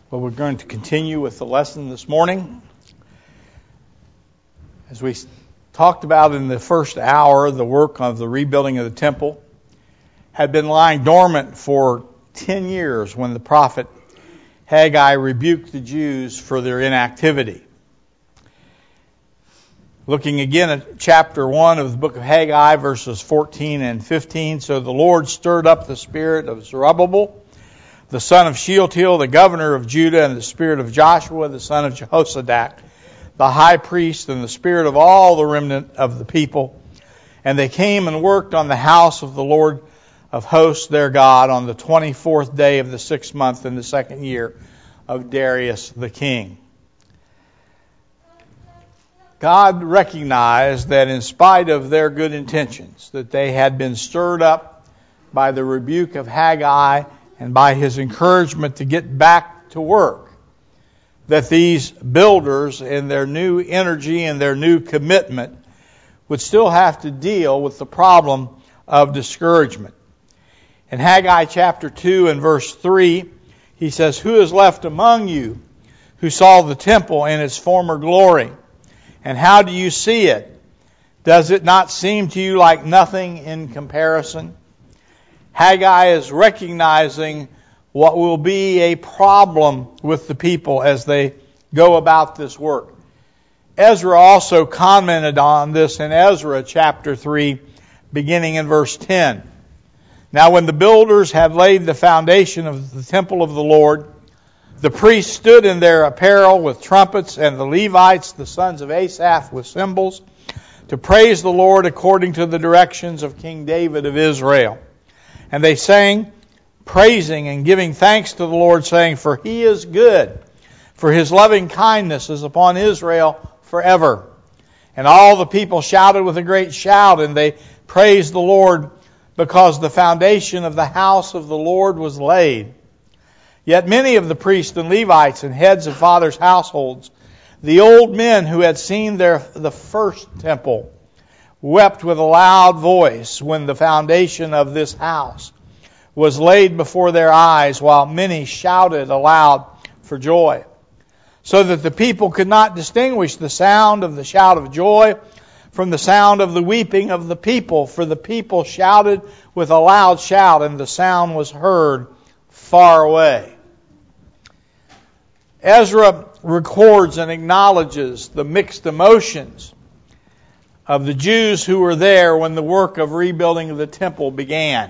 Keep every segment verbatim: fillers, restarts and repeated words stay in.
Well, we're going to continue with the lesson this morning. As we talked about in the first hour, the work of the rebuilding of the temple had been lying dormant for ten years when the prophet Haggai rebuked the Jews for their inactivity. Looking again at chapter one of the book of Haggai, verses fourteen and fifteen. So the Lord stirred up the spirit of Zerubbabel, the son of Shealtiel, the governor of Judah, and the spirit of Joshua, the son of Jehozadak, the high priest, and the spirit of all the remnant of the people. And they came and worked on the house of the Lord of hosts, their God, on the twenty-fourth day of the sixth month in the second year of Darius the king. God recognized that in spite of their good intentions, that they had been stirred up by the rebuke of Haggai and by his encouragement to get back to work, that these builders in their new energy and their new commitment would still have to deal with the problem of discouragement. In Haggai chapter two and verse three, he says, "Who is left among you who saw the temple in its former glory? And how do you see it? Does it not seem to you like nothing in comparison?" Haggai is recognizing what will be a problem with the people as they go about this work. Ezra also commented on this in Ezra chapter three, beginning in verse ten. "Now when the builders had laid the foundation of the temple of the Lord, the priests stood in their apparel with trumpets, and the Levites, the sons of Asaph, with cymbals, to praise the Lord according to the directions of King David of Israel. And they sang, praising and giving thanks to the Lord, saying, For He is good, for His loving kindness is upon Israel forever. And all the people shouted with a great shout, and they praised the Lord, because the foundation of the house of the Lord was laid. Yet many of the priests and Levites and heads of fathers' households, the old men who had seen their the first temple, wept with a loud voice when the foundation of this house was laid before their eyes, while many shouted aloud for joy, so that the people could not distinguish the sound of the shout of joy from the sound of the weeping of the people, for the people shouted with a loud shout, and the sound was heard far away." Ezra records and acknowledges the mixed emotions of the Jews who were there when the work of rebuilding of the temple began.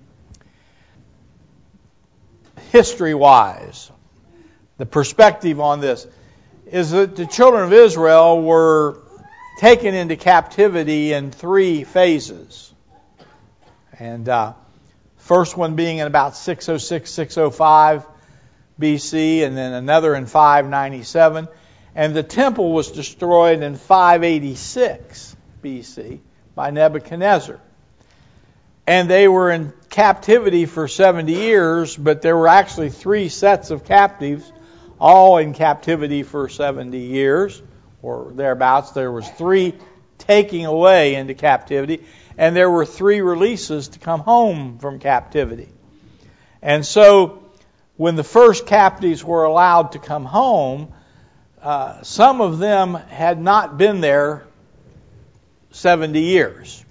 History-wise, the perspective on this is that the children of Israel were taken into captivity in three phases. And uh, first one being in about six oh six, six oh five B C, and then another in five ninety-seven. And the temple was destroyed in five eighty-six B C by Nebuchadnezzar. And they were in captivity for seventy years, but there were actually three sets of captives, all in captivity for seventy years, or thereabouts. There was three taking away into captivity, and there were three releases to come home from captivity. And so, when the first captives were allowed to come home, uh, some of them had not been there seventy years.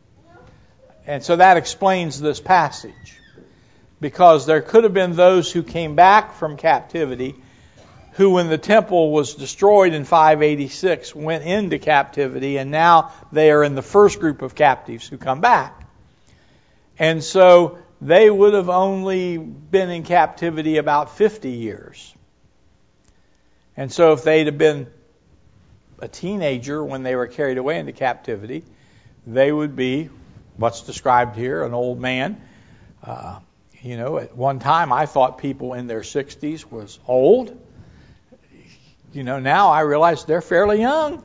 And so that explains this passage. Because there could have been those who came back from captivity who, when the temple was destroyed in five eighty-six, went into captivity, and now they are in the first group of captives who come back. And so they would have only been in captivity about fifty years. And so if they'd have been a teenager when they were carried away into captivity, they would be what's described here, an old man. Uh, you know, at one time I thought people in their sixties was old. You know, now I realize they're fairly young.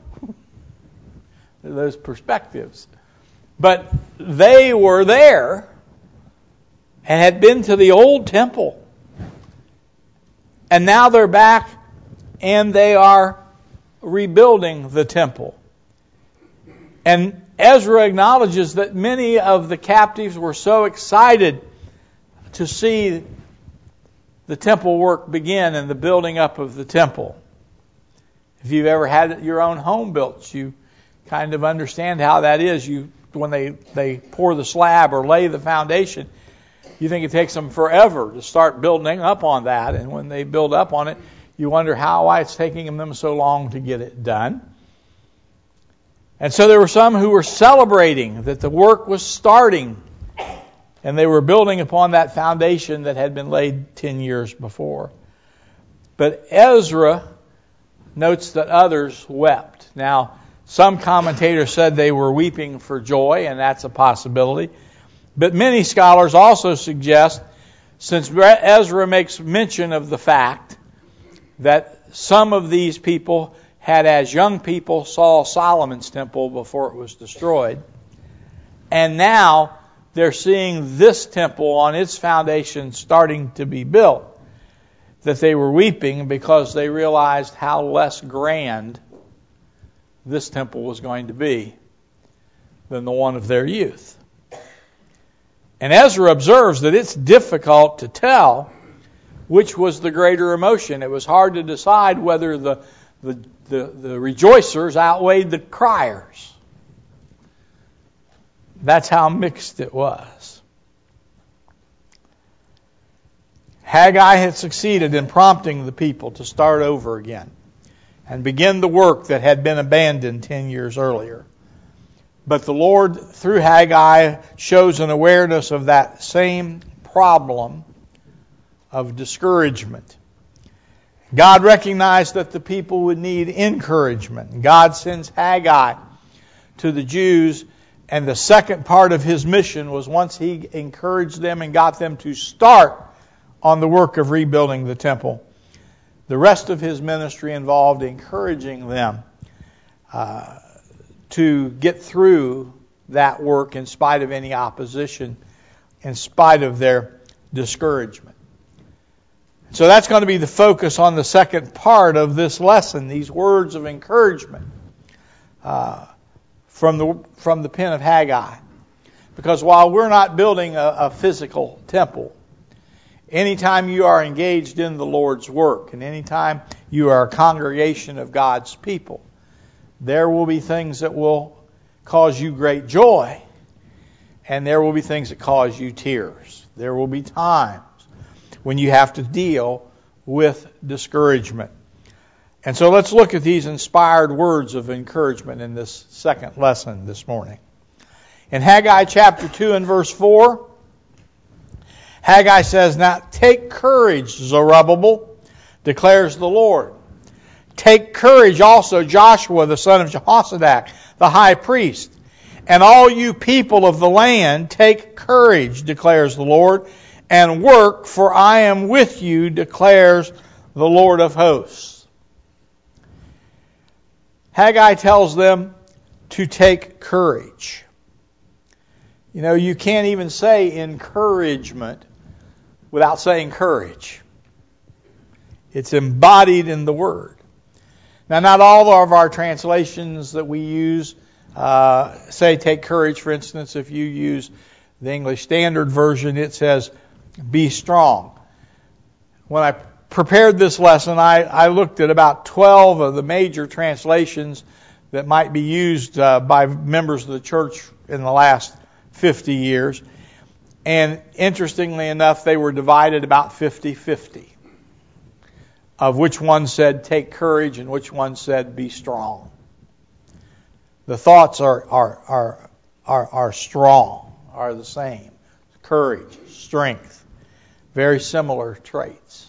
Those perspectives. But they were there and had been to the old temple. And now they're back and they are rebuilding the temple. And Ezra acknowledges that many of the captives were so excited to see the temple work begin and the building up of the temple. If you've ever had your own home built, you kind of understand how that is. You, when they, they pour the slab or lay the foundation, you think it takes them forever to start building up on that. And when they build up on it, you wonder how why it's taking them so long to get it done. And so there were some who were celebrating that the work was starting, and they were building upon that foundation that had been laid ten years before. But Ezra notes that others wept. Now, some commentators said they were weeping for joy, and that's a possibility. But many scholars also suggest, since Ezra makes mention of the fact that some of these people had, as young people, saw Solomon's temple before it was destroyed, and now they're seeing this temple on its foundation starting to be built, that they were weeping because they realized how less grand this temple was going to be than the one of their youth. And Ezra observes that it's difficult to tell which was the greater emotion. It was hard to decide whether the, the, the, the rejoicers outweighed the criers. That's how mixed it was. Haggai had succeeded in prompting the people to start over again and begin the work that had been abandoned ten years earlier. But the Lord, through Haggai, shows an awareness of that same problem of discouragement. God recognized that the people would need encouragement. God sends Haggai to the Jews, and the second part of his mission was, once he encouraged them and got them to start on the work of rebuilding the temple, the rest of his ministry involved encouraging them uh, to get through that work in spite of any opposition, in spite of their discouragement. So that's going to be the focus on the second part of this lesson, these words of encouragement uh, from the from the pen of Haggai. Because while we're not building a, a physical temple, anytime you are engaged in the Lord's work, and anytime you are a congregation of God's people, there will be things that will cause you great joy, and there will be things that cause you tears. There will be times when you have to deal with discouragement. And so let's look at these inspired words of encouragement in this second lesson this morning. In Haggai chapter two and verse four, Haggai says, "Now take courage, Zerubbabel, declares the Lord. Take courage also, Joshua, the son of Jehozadak, the high priest. And all you people of the land, take courage, declares the Lord, and work, for I am with you, declares the Lord of hosts." Haggai tells them to take courage. You know, you can't even say encouragement without saying courage. It's embodied in the word. Now, not all of our translations that we use uh, say take courage. For instance, if you use the English Standard Version, it says be strong. When I prepared this lesson, I, I looked at about twelve of the major translations that might be used uh, by members of the church in the last fifty years. And interestingly enough, they were divided about fifty-fifty. Of which one said take courage and which one said be strong. The thoughts are are are are, are strong, are the same. Courage, strength, very similar traits.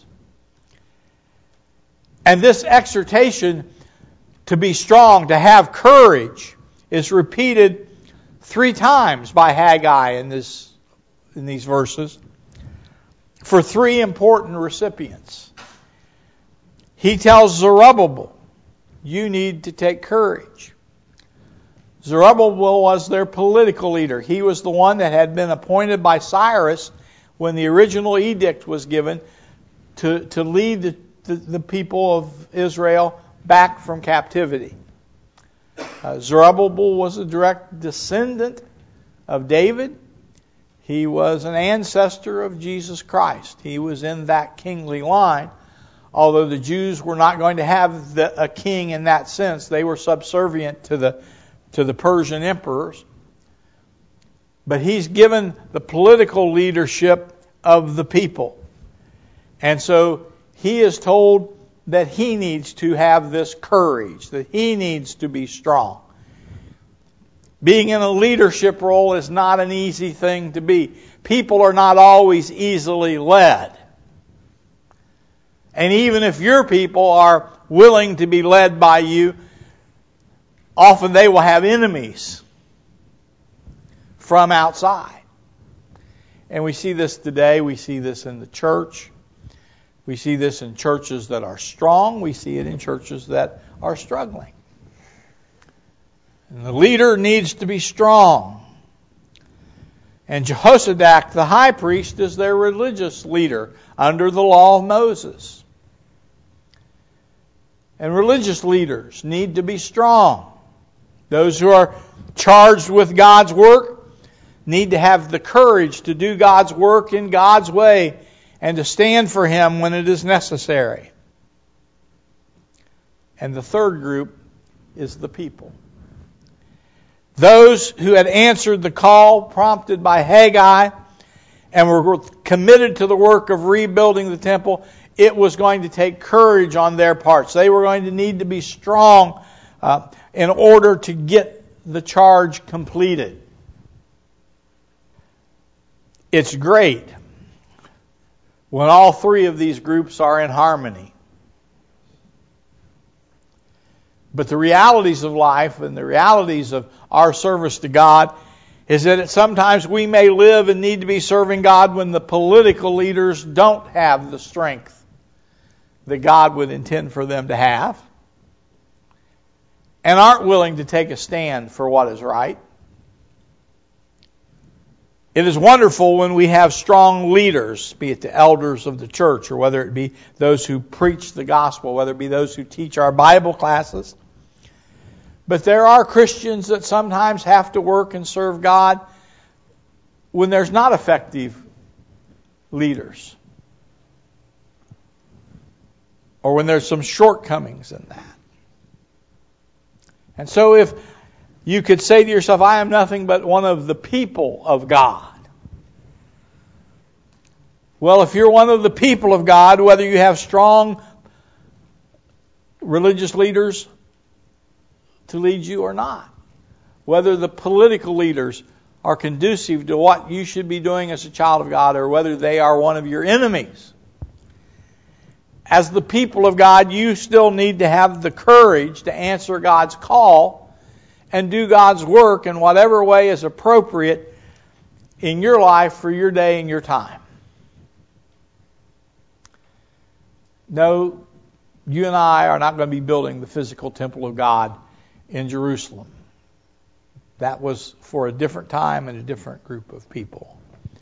And this exhortation to be strong, to have courage, is repeated three times by Haggai in this in these verses for three important recipients. He tells Zerubbabel, you need to take courage. Zerubbabel was their political leader. He was the one that had been appointed by Cyrus when the original edict was given to, to lead the, the, the people of Israel back from captivity. Uh, Zerubbabel was a direct descendant of David. He was an ancestor of Jesus Christ. He was in that kingly line. Although the Jews were not going to have the, a king in that sense. They were subservient to the, to the Persian emperors. But he's given the political leadership of the people. And so he is told that he needs to have this courage, that he needs to be strong. Being in a leadership role is not an easy thing to be. People are not always easily led. And even if your people are willing to be led by you, often they will have enemies from outside. And we see this today. We see this in the church. We see this in churches that are strong. We see it in churches that are struggling. And the leader needs to be strong. And Jehozadak, the high priest, is their religious leader under the law of Moses. And religious leaders need to be strong. Those who are charged with God's work need to have the courage to do God's work in God's way and to stand for Him when it is necessary. And the third group is the people. Those who had answered the call prompted by Haggai and were committed to the work of rebuilding the temple, it was going to take courage on their parts. They were going to need to be strong uh, in order to get the charge completed. It's great when all three of these groups are in harmony. But the realities of life and the realities of our service to God is that sometimes we may live and need to be serving God when the political leaders don't have the strength that God would intend for them to have and aren't willing to take a stand for what is right. It is wonderful when we have strong leaders, be it the elders of the church or whether it be those who preach the gospel, whether it be those who teach our Bible classes. But there are Christians that sometimes have to work and serve God when there's not effective leaders, or when there's some shortcomings in that. And so if you could say to yourself, I am nothing but one of the people of God. Well, if you're one of the people of God, whether you have strong religious leaders to lead you or not, whether the political leaders are conducive to what you should be doing as a child of God, or whether they are one of your enemies, as the people of God, you still need to have the courage to answer God's call and do God's work in whatever way is appropriate in your life for your day and your time. No, you and I are not going to be building the physical temple of God in Jerusalem. That was for a different time and a different group of people.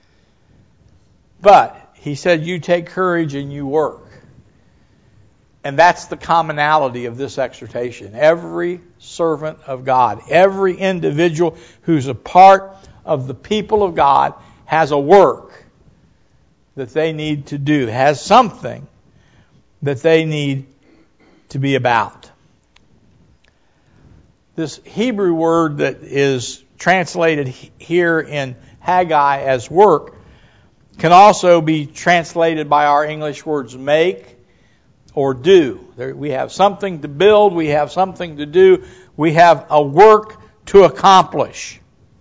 But he said, you take courage and you work. And that's the commonality of this exhortation. Every servant of God, every individual who's a part of the people of God has a work that they need to do, has something that they need to be about. This Hebrew word that is translated here in Haggai as work can also be translated by our English words make or do. There, we have something to build, we have something to do, we have a work to accomplish.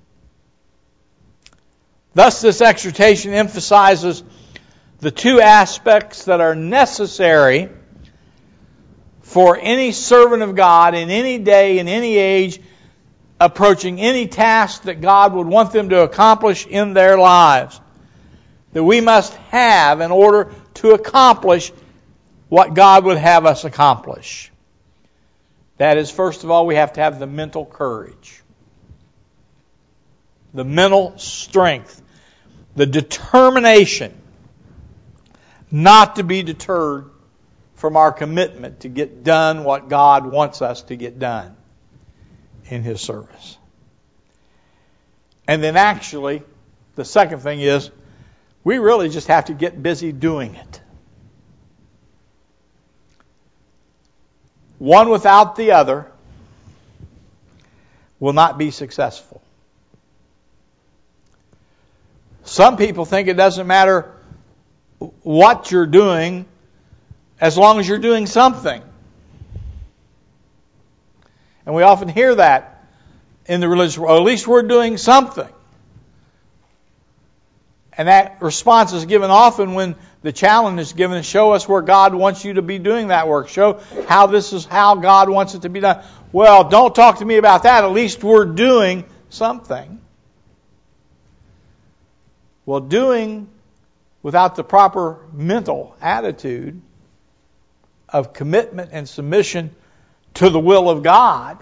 Thus, this exhortation emphasizes the two aspects that are necessary for any servant of God in any day, in any age, approaching any task that God would want them to accomplish in their lives, that we must have in order to accomplish what God would have us accomplish. That is, first of all, we have to have the mental courage, the mental strength, the determination not to be deterred from our commitment to get done what God wants us to get done in His service. And then actually the second thing is, we really just have to get busy doing it. One without the other will not be successful. Some people think it doesn't matter what you're doing as long as you're doing something. And we often hear that in the religious world. At least we're doing something. And that response is given often when the challenge is given, show us where God wants you to be doing that work. Show how this is how God wants it to be done. Well, don't talk to me about that. At least we're doing something. Well, doing without the proper mental attitude of commitment and submission to the will of God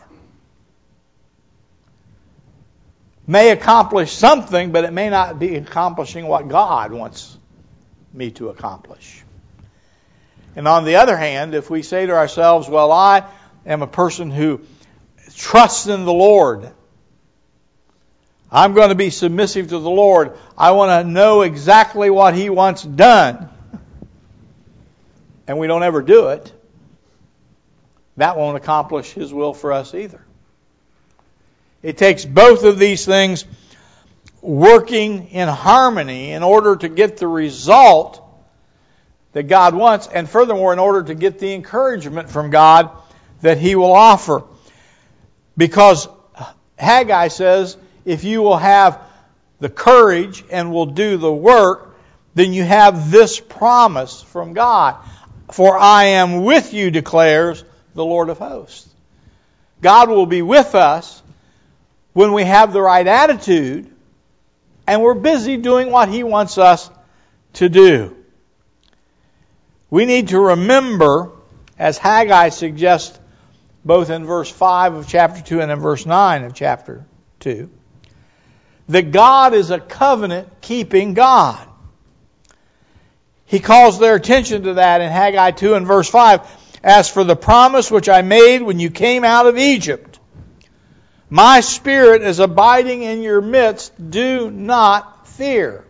may accomplish something, but it may not be accomplishing what God wants me to accomplish. And on the other hand, if we say to ourselves, well, I am a person who trusts in the Lord, I'm going to be submissive to the Lord, I want to know exactly what He wants done, and we don't ever do it, that won't accomplish His will for us either. It takes both of these things working in harmony in order to get the result that God wants, and furthermore, in order to get the encouragement from God that He will offer. Because Haggai says, if you will have the courage and will do the work, then you have this promise from God. For I am with you, declares the Lord of hosts. God will be with us when we have the right attitude and we're busy doing what He wants us to do. We need to remember, as Haggai suggests both in verse five of chapter two and in verse nine of chapter two, that God is a covenant-keeping God. He calls their attention to that in Haggai two and verse five. As for the promise which I made when you came out of Egypt, my Spirit is abiding in your midst. Do not fear.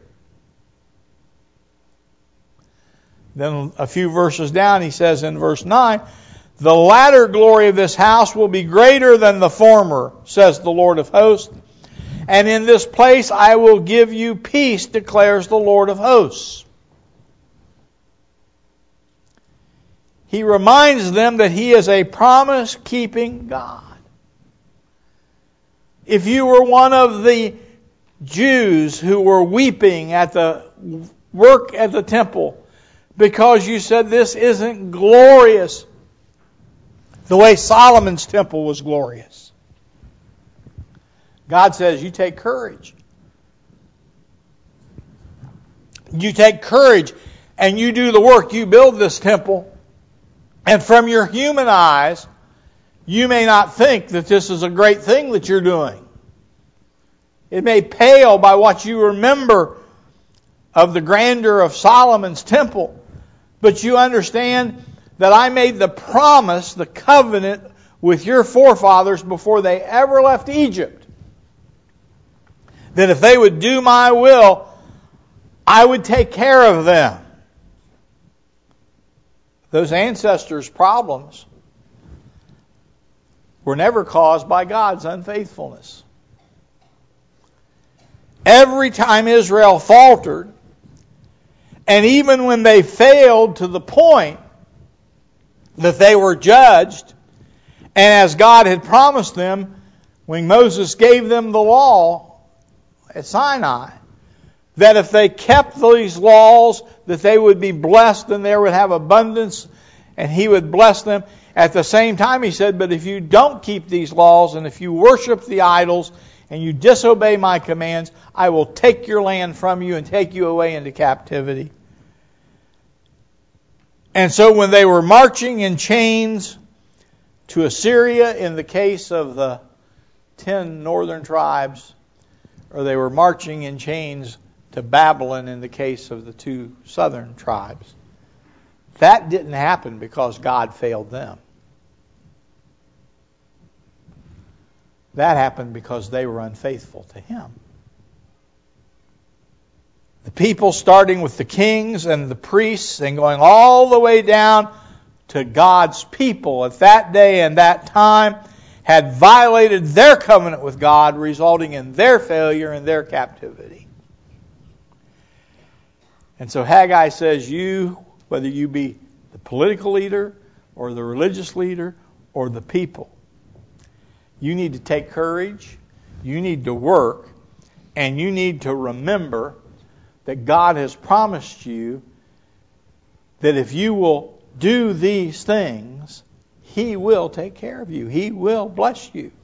Then a few verses down, he says in verse nine, the latter glory of this house will be greater than the former, says the Lord of hosts. And in this place I will give you peace, declares the Lord of hosts. He reminds them that He is a promise-keeping God. If you were one of the Jews who were weeping at the work at the temple because you said this isn't glorious the way Solomon's temple was glorious, God says, you take courage. You take courage and you do the work. You build this temple. And from your human eyes, you may not think that this is a great thing that you're doing. It may pale by what you remember of the grandeur of Solomon's temple. But you understand that I made the promise, the covenant with your forefathers before they ever left Egypt, that if they would do my will, I would take care of them. Those ancestors' problems were never caused by God's unfaithfulness. Every time Israel faltered, and even when they failed to the point that they were judged, and as God had promised them, when Moses gave them the law at Sinai, that if they kept these laws, that they would be blessed and there would have abundance and He would bless them. At the same time, He said, but if you don't keep these laws and if you worship the idols and you disobey my commands, I will take your land from you and take you away into captivity. And so when they were marching in chains to Assyria in the case of the ten northern tribes, or they were marching in chains to Babylon in the case of the two southern tribes, that didn't happen because God failed them. That happened because they were unfaithful to Him. The people, starting with the kings and the priests and going all the way down to God's people at that day and that time, had violated their covenant with God, resulting in their failure and their captivity. And so Haggai says, you, whether you be the political leader or the religious leader or the people, you need to take courage, you need to work, and you need to remember that God has promised you that if you will do these things, He will take care of you. He will bless you.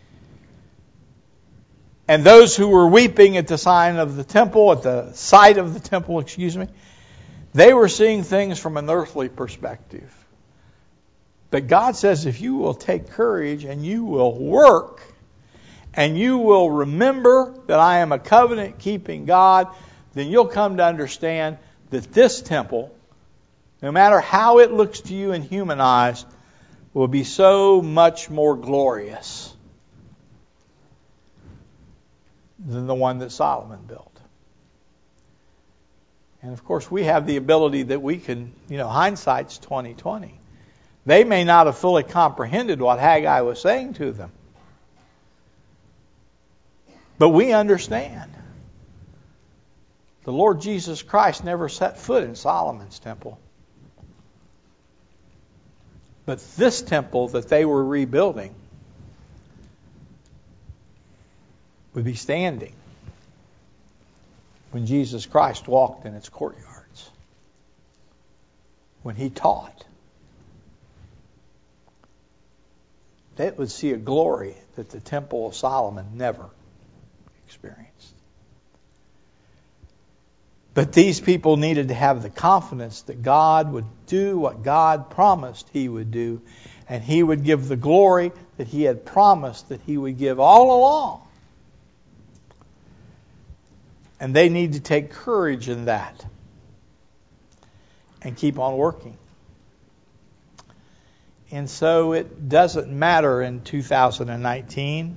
And those who were weeping at the sign of the temple, at the sight of the temple, excuse me, they were seeing things from an earthly perspective. But God says if you will take courage and you will work and you will remember that I am a covenant-keeping God, then you'll come to understand that this temple, no matter how it looks to you in human eyes, will be so much more glorious than the one that Solomon built. And of course, we have the ability that we can, you know, hindsight's twenty twenty. They may not have fully comprehended what Haggai was saying to them. But we understand. The Lord Jesus Christ never set foot in Solomon's temple. But this temple that they were rebuilding would be standing when Jesus Christ walked in its courtyards, when He taught. They would see a glory that the temple of Solomon never experienced. But these people needed to have the confidence that God would do what God promised He would do, and He would give the glory that He had promised that He would give all along. And they need to take courage in that and keep on working. And so it doesn't matter in two thousand nineteen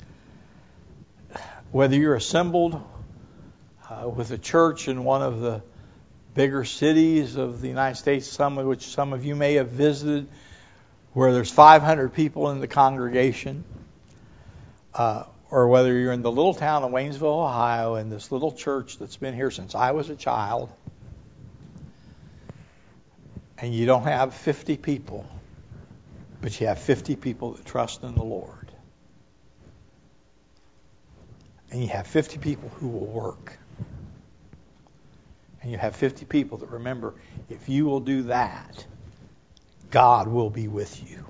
whether you're assembled uh, with a church in one of the bigger cities of the United States, some of which some of you may have visited, where there's five hundred people in the congregation, uh, or whether you're in the little town of Waynesville, Ohio, in this little church that's been here since I was a child, and you don't have fifty people, but you have fifty people that trust in the Lord. And you have fifty people who will work. And you have fifty people that remember, if you will do that, God will be with you.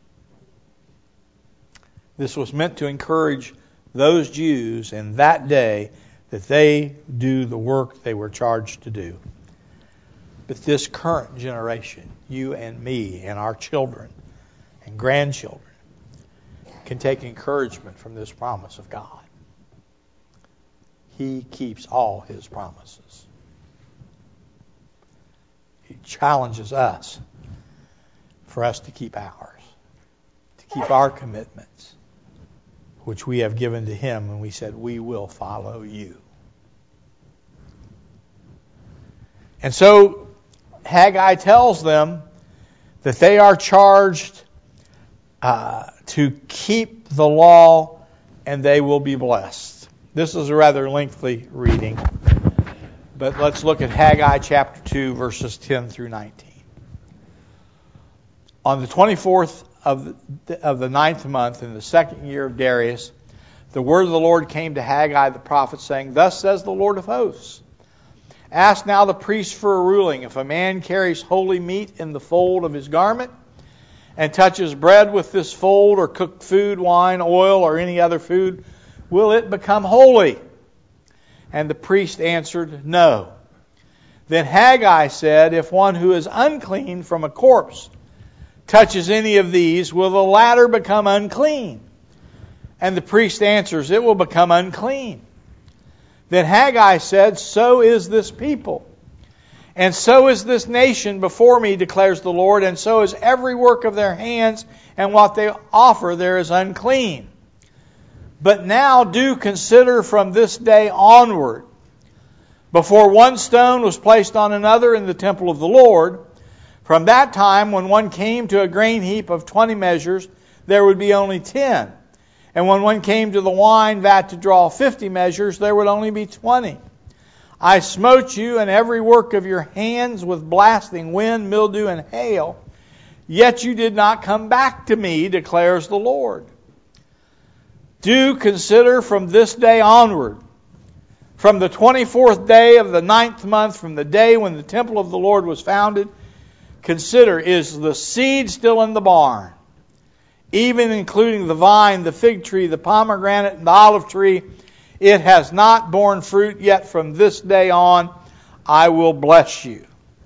This was meant to encourage those Jews in that day that they do the work they were charged to do. But this current generation, you and me and our children and grandchildren, can take encouragement from this promise of God. He keeps all His promises. He challenges us for us to keep ours, to keep our commitments, which we have given to Him, and we said, we will follow you. And so Haggai tells them that they are charged uh, to keep the law, and they will be blessed. This is a rather lengthy reading, but let's look at Haggai chapter two, verses ten through nineteen. On the twenty-fourth of the, of the ninth month, in the second year of Darius, the word of the Lord came to Haggai the prophet, saying, Thus says the Lord of hosts, Ask now the priest for a ruling. If a man carries holy meat in the fold of his garment, and touches bread with this fold, or cooked food, wine, oil, or any other food, will it become holy? And the priest answered, No. Then Haggai said, If one who is unclean from a corpse touches any of these, will the latter become unclean? And the priest answers, It will become unclean. Then Haggai said, So is this people, and so is this nation before me, declares the Lord, and so is every work of their hands, and what they offer there is unclean. But now do consider from this day onward before one stone was placed on another in the temple of the Lord. From that time, when one came to a grain heap of twenty measures, there would be only ten. And when one came to the wine vat to draw fifty measures, there would only be twenty. I smote you and every work of your hands with blasting wind, mildew, and hail. Yet you did not come back to me, declares the Lord. Do consider from this day onward, from the twenty-fourth day of the ninth month, from the day when the temple of the Lord was founded, consider, is the seed still in the barn? Even including the vine, the fig tree, the pomegranate, and the olive tree, it has not borne fruit, yet from this day on I will bless you.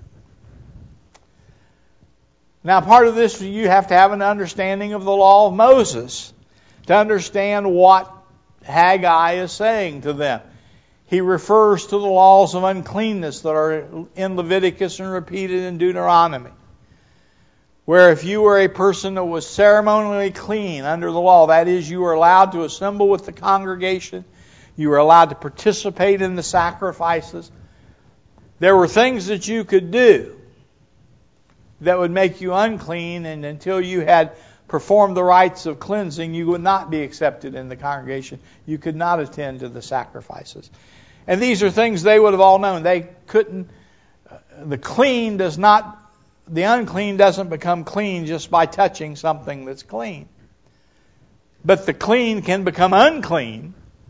Now, part of this, you have to have an understanding of the law of Moses to understand what Haggai is saying to them. He refers to the laws of uncleanness that are in Leviticus and repeated in Deuteronomy, where if you were a person that was ceremonially clean under the law, that is, you were allowed to assemble with the congregation, you were allowed to participate in the sacrifices, there were things that you could do that would make you unclean, and until you had performed the rites of cleansing, you would not be accepted in the congregation. You could not attend to the sacrifices. And these are things they would have all known. They couldn't, the clean does not, the unclean doesn't become clean just by touching something that's clean. But the clean can become unclean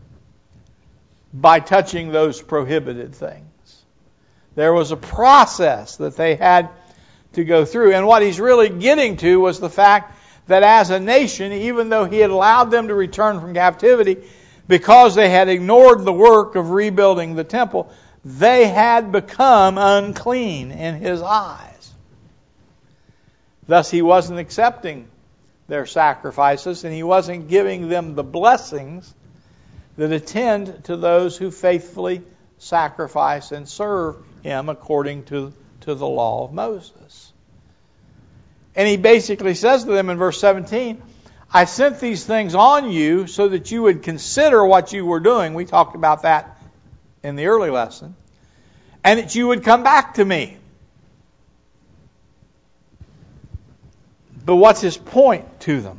by touching those prohibited things. There was a process that they had to go through. And what he's really getting to was the fact that as a nation, even though he had allowed them to return from captivity, because they had ignored the work of rebuilding the temple, they had become unclean in his eyes. Thus, he wasn't accepting their sacrifices, and he wasn't giving them the blessings that attend to those who faithfully sacrifice and serve him according to, to the law of Moses. And he basically says to them in verse seventeen, I sent these things on you so that you would consider what you were doing. We talked about that in the early lesson. And that you would come back to me. But what's his point to them?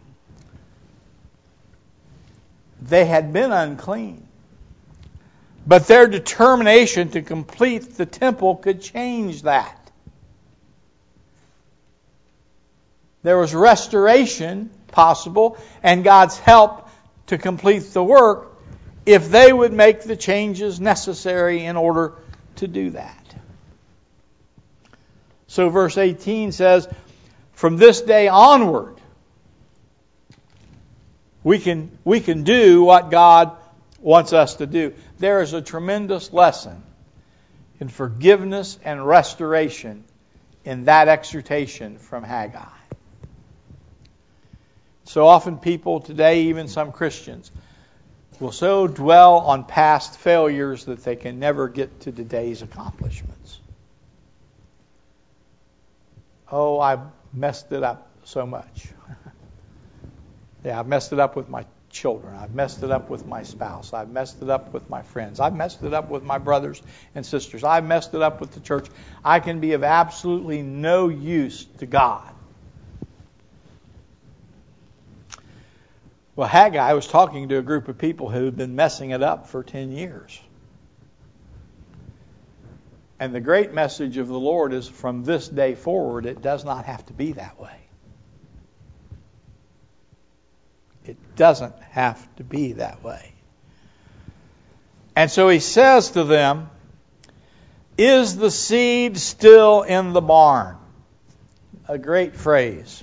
They had been unclean. But their determination to complete the temple could change that. There was restoration possible and God's help to complete the work if they would make the changes necessary in order to do that. So verse eighteen says, from this day onward, we can, we can do what God wants us to do. There is a tremendous lesson in forgiveness and restoration in that exhortation from Haggai. So often people today, even some Christians, will so dwell on past failures that they can never get to today's accomplishments. Oh, I messed it up so much. Yeah, I've messed it up with my children. I've messed it up with my spouse. I've messed it up with my friends. I've messed it up with my brothers and sisters. I've messed it up with the church. I can be of absolutely no use to God. Well, Haggai was talking to a group of people who had been messing it up for ten years. And the great message of the Lord is, from this day forward, it does not have to be that way. It doesn't have to be that way. And so he says to them, is the seed still in the barn? A great phrase.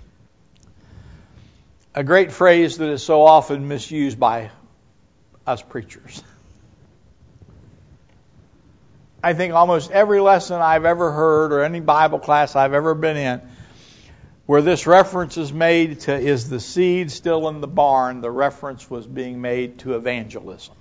A great phrase that is so often misused by us preachers. I think almost every lesson I've ever heard or any Bible class I've ever been in where this reference is made to, is the seed still in the barn, the reference was being made to evangelism.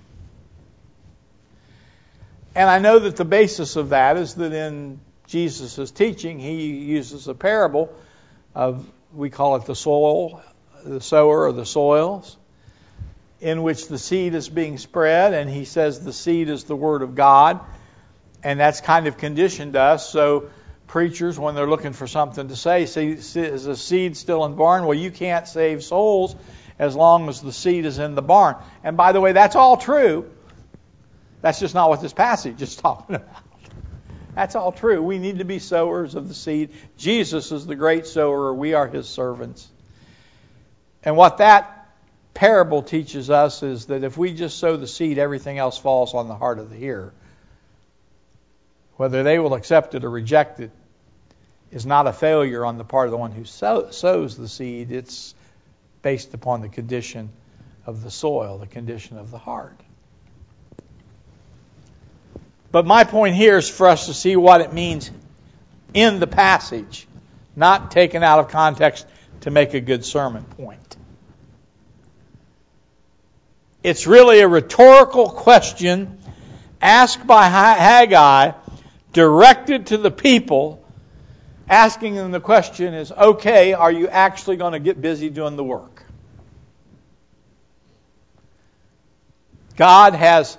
And I know that the basis of that is that in Jesus' teaching, he uses a parable of, we call it the soil, the sower or the soils, in which the seed is being spread, and he says the seed is the Word of God. And that's kind of conditioned us. So preachers, when they're looking for something to say, say, is the seed still in the barn? Well, you can't save souls as long as the seed is in the barn. And by the way, that's all true. That's just not what this passage is talking about. That's all true. We need to be sowers of the seed. Jesus is the great sower. We are His servants. And what that parable teaches us is that if we just sow the seed, everything else falls on the heart of the hearer. Whether they will accept it or reject it is not a failure on the part of the one who sow, sows the seed. It's based upon the condition of the soil, the condition of the heart. But my point here is for us to see what it means in the passage, not taken out of context to make a good sermon point. It's really a rhetorical question asked by Haggai, directed to the people. Asking them the question is, okay, are you actually going to get busy doing the work? God has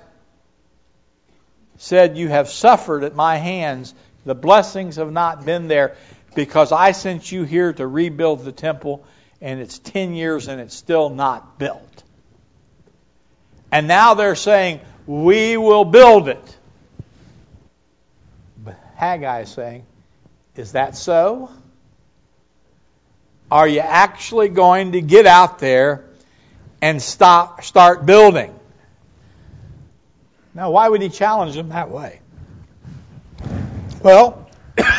said, you have suffered at my hands. The blessings have not been there because I sent you here to rebuild the temple, and it's ten years and it's still not built. And now they're saying, we will build it. But Haggai is saying, is that so? Are you actually going to get out there and stop, start building? Now, why would he challenge them that way? Well,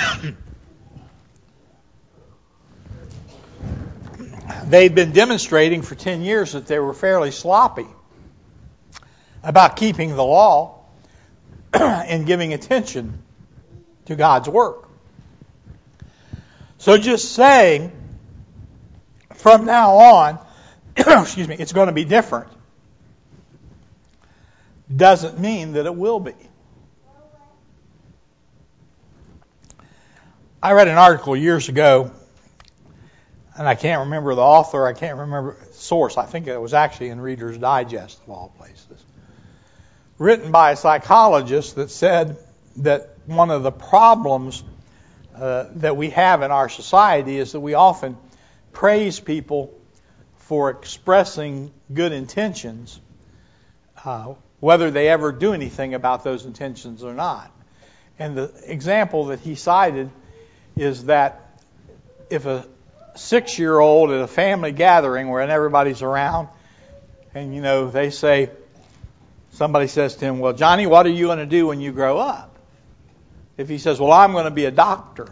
they've been demonstrating for ten years that they were fairly sloppy about keeping the law and giving attention to God's work. So just saying from now on, excuse me, it's going to be different, doesn't mean that it will be. I read an article years ago, and I can't remember the author, I can't remember the source. I think it was actually in Reader's Digest of all places. Written by a psychologist that said that one of the problems uh, that we have in our society is that we often praise people for expressing good intentions, uh, whether they ever do anything about those intentions or not. And the example that he cited is that if a six-year-old at a family gathering where everybody's around, and, you know, they say, somebody says to him, well, Johnny, what are you going to do when you grow up? If he says, well, I'm going to be a doctor,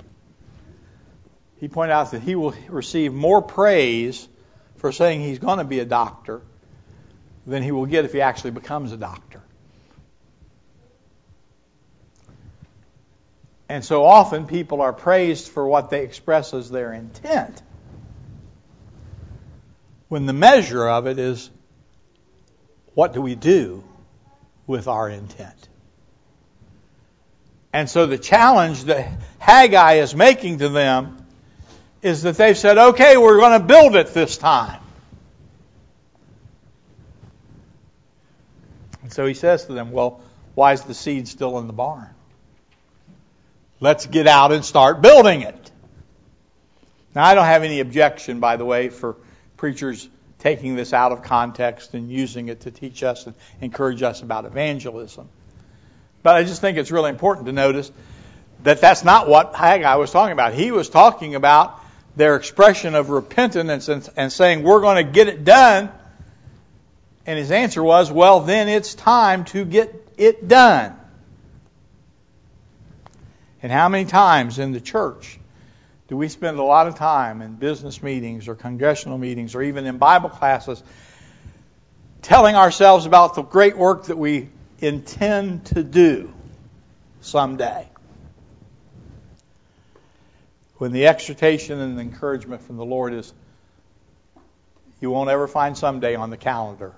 he pointed out that he will receive more praise for saying he's going to be a doctor than he will get if he actually becomes a doctor. And so often people are praised for what they express as their intent, when the measure of it is, what do we do with our intent? And so the challenge that Haggai is making to them is that they've said, okay, we're going to build it this time. And so he says to them, well, why is the seed still in the barn? Let's get out and start building it. Now, I don't have any objection, by the way, for preachers taking this out of context and using it to teach us and encourage us about evangelism. But I just think it's really important to notice that that's not what Haggai was talking about. He was talking about their expression of repentance and, and saying, we're going to get it done. And his answer was, well, then it's time to get it done. And how many times in the church do we spend a lot of time in business meetings or congressional meetings or even in Bible classes telling ourselves about the great work that we intend to do someday, when the exhortation and the encouragement from the Lord is, you won't ever find someday on the calendar.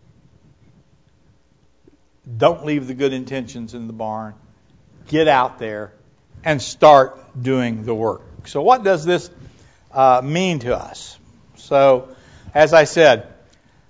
Don't leave the good intentions in the barn. Get out there and start doing the work. So what does this uh, mean to us? So, as I said,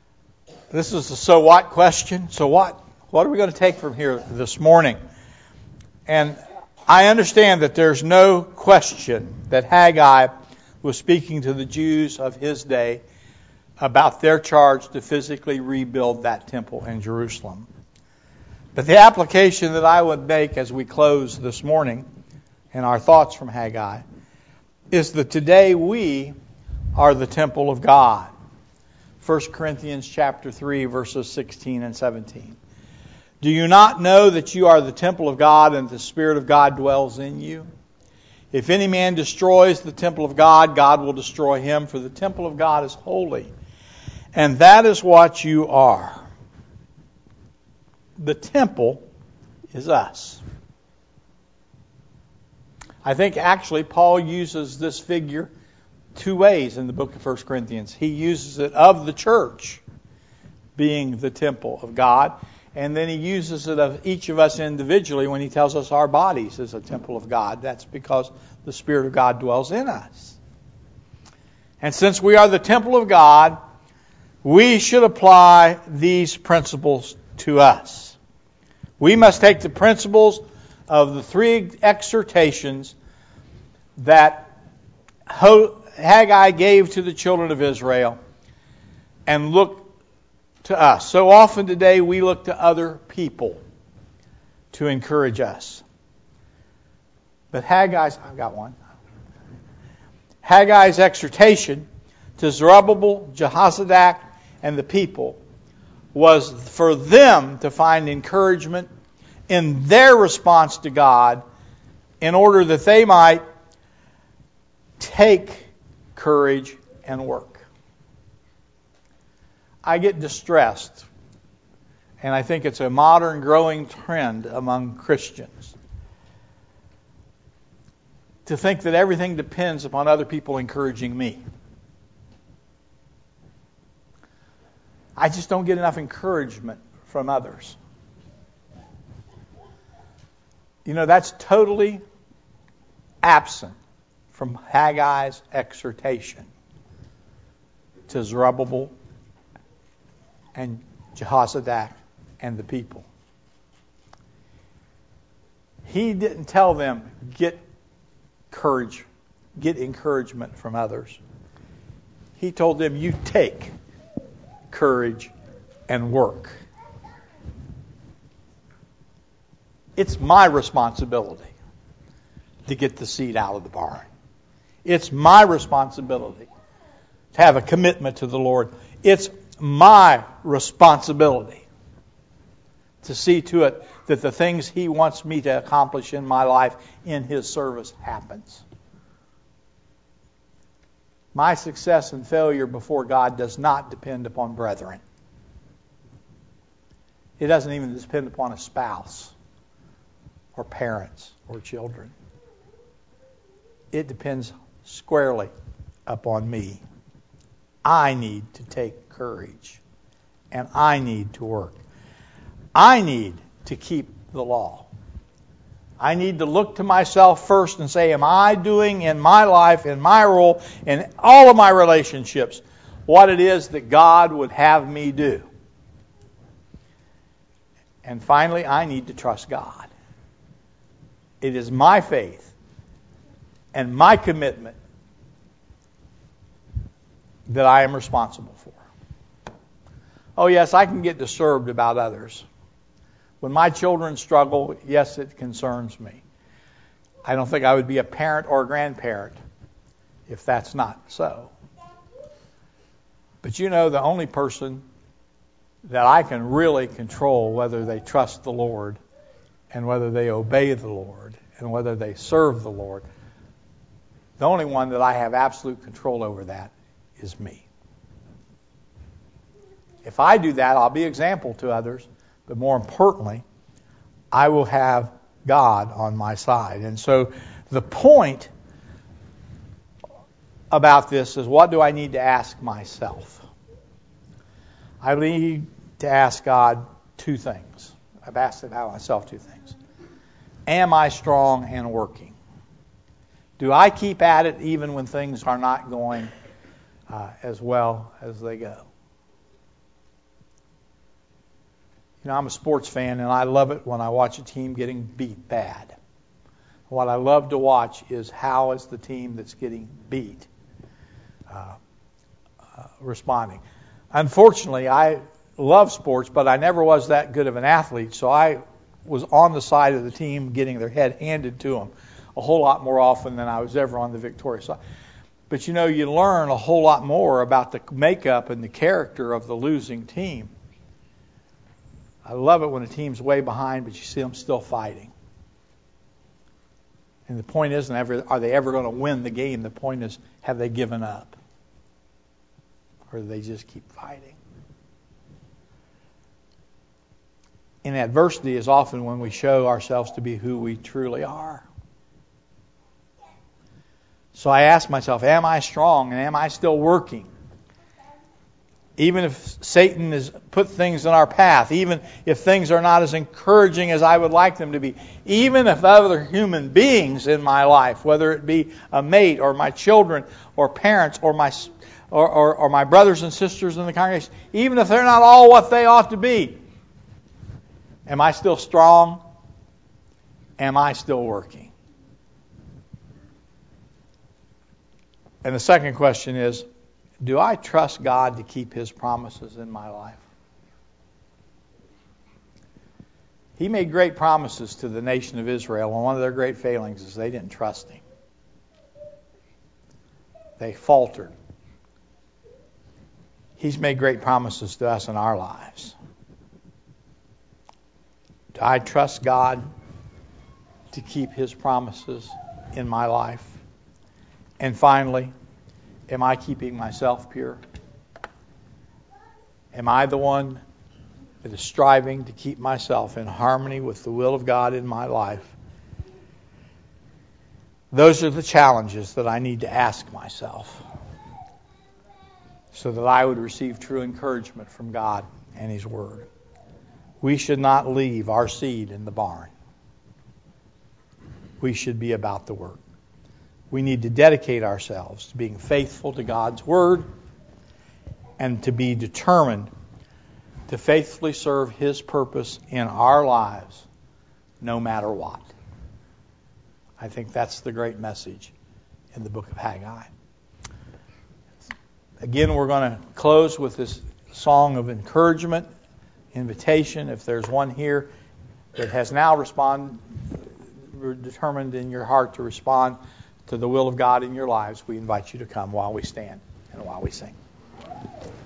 this is a so what question. So what? What are we going to take from here this morning? And I understand that there's no question that Haggai was speaking to the Jews of his day about their charge to physically rebuild that temple in Jerusalem. But the application that I would make as we close this morning in our thoughts from Haggai is that today we are the temple of God. First Corinthians chapter three, verses sixteen and seventeen. Do you not know that you are the temple of God and the Spirit of God dwells in you? If any man destroys the temple of God, God will destroy him, for the temple of God is holy. And that is what you are. The temple is us. I think actually Paul uses this figure two ways in the book of First Corinthians. He uses it of the church being the temple of God, and then he uses it of each of us individually when he tells us our bodies is a temple of God. That's because the Spirit of God dwells in us. And since we are the temple of God, we should apply these principles to us. We must take the principles of the three exhortations that Haggai gave to the children of Israel and look to us. So often today we look to other people to encourage us. But Haggai's, I've got one. Haggai's exhortation to Zerubbabel, Jehozadak, and the people was for them to find encouragement in their response to God in order that they might take courage and work. I get distressed, and I think it's a modern growing trend among Christians to think that everything depends upon other people encouraging me. I just don't get enough encouragement from others. You know, that's totally absent from Haggai's exhortation to Zerubbabel and Jehozadak and the people. He didn't tell them, get courage, get encouragement from others. He told them, you take courage and work. It's my responsibility to get the seed out of the barn. It's my responsibility to have a commitment to the Lord. It's my responsibility to see to it that the things He wants me to accomplish in my life in His service happens. My success and failure before God does not depend upon brethren. It doesn't even depend upon a spouse or parents or children. It depends squarely upon me. I need to take courage, and I need to work. I need to keep the law. I need to look to myself first and say, am I doing in my life, in my role, in all of my relationships, what it is that God would have me do? And finally, I need to trust God. It is my faith and my commitment that I am responsible for. Oh yes, I can get disturbed about others. When my children struggle, yes, it concerns me. I don't think I would be a parent or a grandparent if that's not so. But you know, the only person that I can really control whether they trust the Lord and whether they obey the Lord and whether they serve the Lord, the only one that I have absolute control over that is me. If I do that, I'll be an example to others, but more importantly, I will have God on my side. And so the point about this is, what do I need to ask myself? I need to ask God two things. I've asked about myself two things. Am I strong and working? Do I keep at it even when things are not going uh, as well as they go? You know, I'm a sports fan, and I love it when I watch a team getting beat bad. What I love to watch is how is the team that's getting beat uh, uh, responding. Unfortunately, I love sports, but I never was that good of an athlete, so I was on the side of the team getting their head handed to them a whole lot more often than I was ever on the victorious side. But you know, you learn a whole lot more about the makeup and the character of the losing team. I love it when a team's way behind, but you see them still fighting. And the point isn't ever, are they ever going to win the game? The point is, have they given up? Or do they just keep fighting? In adversity is often when we show ourselves to be who we truly are. So I ask myself, am I strong and am I still working? Even if Satan has put things in our path, even if things are not as encouraging as I would like them to be, even if other human beings in my life, whether it be a mate or my children or parents or my or, or, or my brothers and sisters in the congregation, even if they're not all what they ought to be, am I still strong? Am I still working? And the second question is, do I trust God to keep His promises in my life? He made great promises to the nation of Israel, and one of their great failings is they didn't trust Him. They faltered. He's made great promises to us in our lives. Do I trust God to keep His promises in my life? And finally, am I keeping myself pure? Am I the one that is striving to keep myself in harmony with the will of God in my life? Those are the challenges that I need to ask myself so that I would receive true encouragement from God and His Word. We should not leave our seed in the barn. We should be about the work. We need to dedicate ourselves to being faithful to God's Word and to be determined to faithfully serve His purpose in our lives no matter what. I think that's the great message in the book of Haggai. Again, we're going to close with this song of encouragement, invitation. If there's one here that has now responded, determined in your heart to respond to the will of God in your lives, we invite you to come while we stand and while we sing.